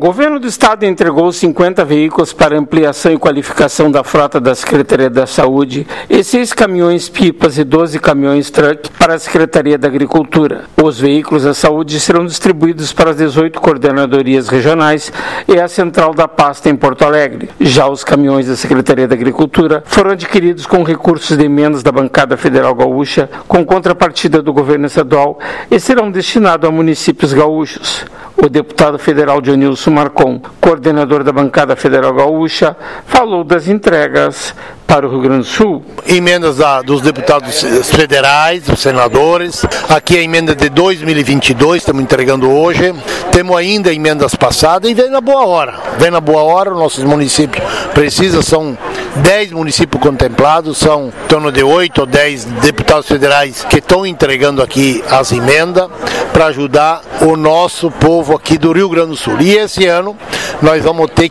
governo do estado entregou 50 veículos para ampliação e qualificação da frota da Secretaria da Saúde e 6 caminhões-pipas e 12 caminhões-truck para a Secretaria da Agricultura. Os veículos da saúde serão distribuídos para as 18 coordenadorias regionais e a central da pasta em Porto Alegre. Já os caminhões da Secretaria da Agricultura foram adquiridos com recursos de emendas da bancada federal gaúcha, com contrapartida do governo estadual, e serão destinados a municípios gaúchos. O deputado federal Dionilson Marcon, coordenador da bancada federal gaúcha, falou das entregas para o Rio Grande do Sul. Emendas dos deputados federais, dos senadores. Aqui a emenda de 2022, estamos entregando hoje. Temos ainda emendas passadas e vem na boa hora. Vem na boa hora, nossos municípios precisam, são 10 municípios contemplados, são em torno de 8 ou 10 deputados federais que estão entregando aqui as emendas para ajudar o nosso povo aqui do Rio Grande do Sul. E esse ano nós vamos ter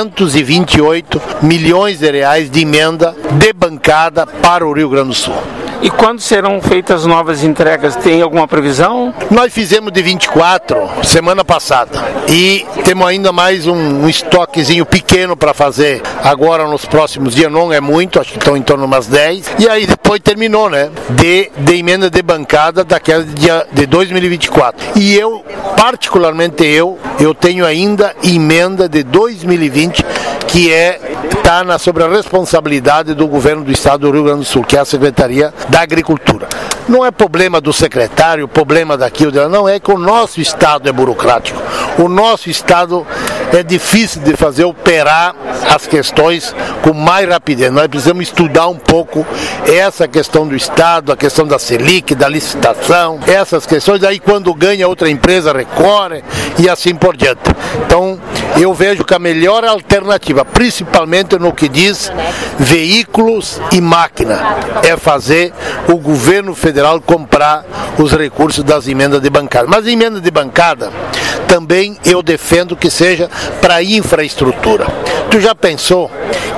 528 milhões de reais de emenda de bancada para o Rio Grande do Sul. E quando serão feitas novas entregas? Tem alguma previsão? Nós fizemos de 24 semana passada e temos ainda mais um estoquezinho pequeno para fazer agora nos próximos dias, não é muito, acho que estão em torno de umas 10, e aí depois terminou, né, de emenda de bancada daquela de 2024. E eu, particularmente eu tenho ainda emenda de 2020 que está sobre a responsabilidade do governo do estado do Rio Grande do Sul, que é a Secretaria da Agricultura. Não é problema do secretário, problema daquilo, não, é que o nosso estado é burocrático. O nosso estado é difícil de fazer operar as questões com mais rapidez. Nós precisamos estudar um pouco essa questão do estado, a questão da Selic, da licitação, essas questões, aí quando ganha outra empresa recorre e assim por diante. Então, eu vejo que a melhor alternativa, principalmente no que diz veículos e máquina, é fazer o governo federal comprar os recursos das emendas de bancada. Mas emenda de bancada também eu defendo que seja para infraestrutura. Tu já pensou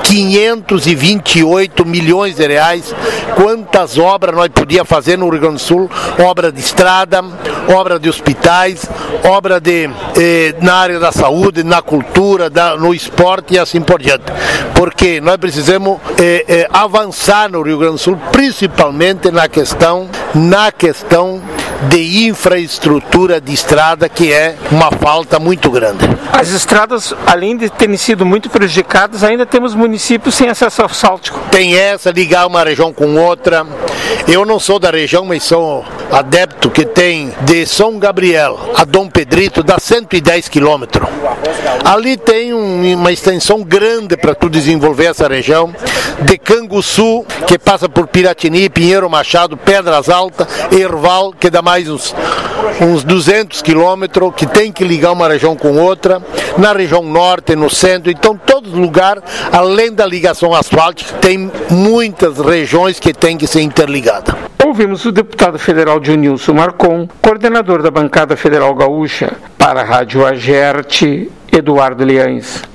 528 milhões de reais, quantas obras nós podíamos fazer no Rio Grande do Sul? Obra de estrada, obra de hospitais, obra na área da saúde, na cultura, no esporte e assim por diante. Porque nós precisamos avançar no Rio Grande do Sul, principalmente na questão de infraestrutura de estrada, que é uma falta muito grande. As estradas, além de terem sido muito prejudicadas, ainda temos municípios sem acesso asfáltico. Tem essa, ligar uma região com outra. Eu não sou da região, mas sou adepto que tem de São Gabriel a Dom Pedrito, dá 110 quilômetros. Ali tem uma extensão grande para tu desenvolver essa região. De Canguçu, que passa por Piratini, Pinheiro Machado, Pedras Altas, Erval, que dá mais uns 200 quilômetros, que tem que ligar uma região com outra, na região norte, no centro. Então, todo lugar, além da ligação asfáltica, tem muitas regiões que tem que ser interligadas. Ouvimos o deputado federal Dionilson Marcon, coordenador da bancada federal gaúcha. Para a Rádio Agerte, Eduardo Liães.